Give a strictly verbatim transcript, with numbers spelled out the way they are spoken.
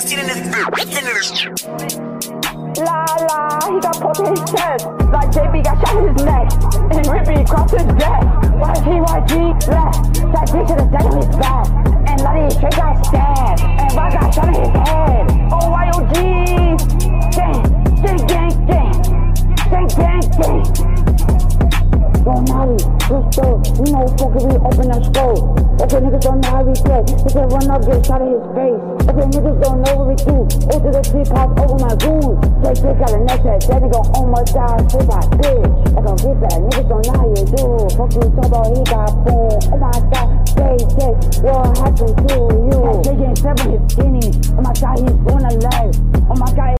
sixteen in this. La la, he got poked in his chest. Like J B got shot in his neck. And Rippy crossed his death. Y G Y G left. That dick to the deck on his back. And Lottie straight got stabbed. And Rock got shot in his head. Oh, Y O G. Gang, gang, gang, gang. Gang, gang, gang. Yo, Nari, Gusto, you know fucking we open that skull. Okay, niggas don't know how we play. He can run up, get shot in his face. Okay, niggas don't know what we do. Over the tree pop over my goons. Take pick out a neck head. That nigga almost died. Say my bitch. I don't get that. Niggas don't know how you do. Fuck you talk about he got boom. Oh my god, J J, what happened to you? That J J seven is skinny. Oh my god, he's going to live. Oh my god.